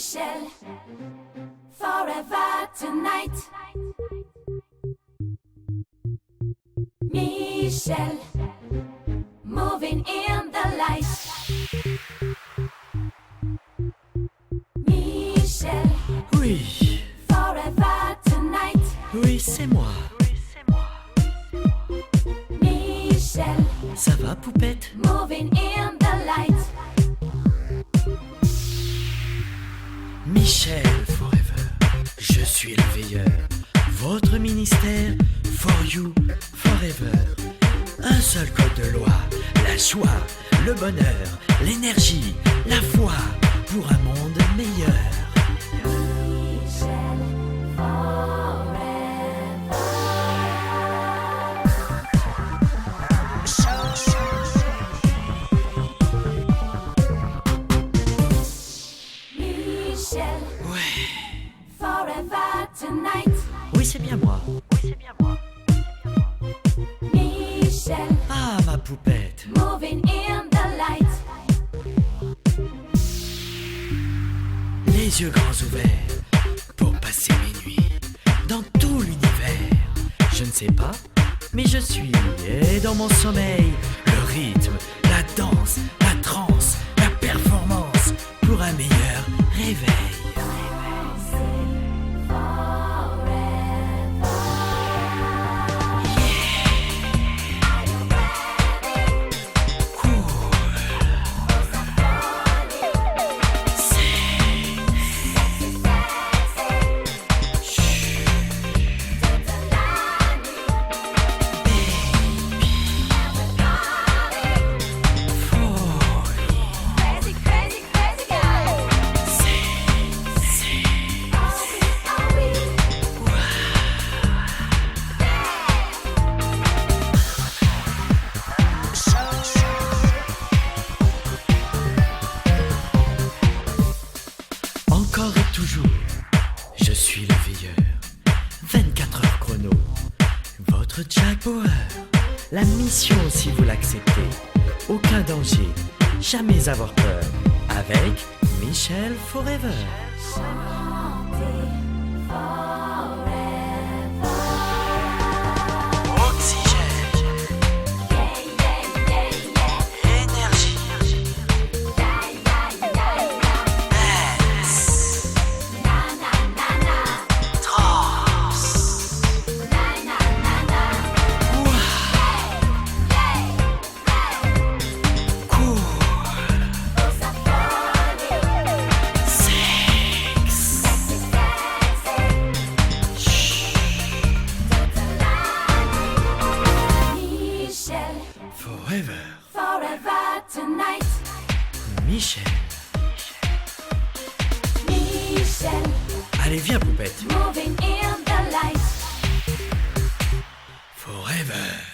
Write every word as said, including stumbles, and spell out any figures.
Michel, forever tonight. Michel, moving in the light. Michel, Oui, forever tonight. oui, c'est moi. Michel, Ça va, poupette? moving in the light. Michel Forever, je suis le veilleur. Votre ministère, for you, forever. Un seul code de loi, la joie, le bonheur, l'énergie, la foi, pour un monde meilleur. Michel, forever. Michel, Ouais, forever tonight. oui, c'est bien moi. Michel, Ah, ma poupette. moving in the light. Les yeux grands ouverts pour passer mes nuits dans tout l'univers. Je ne sais pas, mais je suis. Et dans mon sommeil, le rythme, la danse, la transe, la performance pour un meilleur réveil. Crazy, crazy, crazy guy. Are we? Encore et toujours, je suis le veilleur. vingt-quatre heures chrono, votre Jack Bauer. La mission, si vous l'acceptez, aucun danger, jamais avoir peur. Avec Michel Forever. Oxygène, énergie, baisse, transe. Cool, sexe. Michel, Forever. forever tonight. Michel. Michel, Allez, viens, poupette. moving in the light. Forever.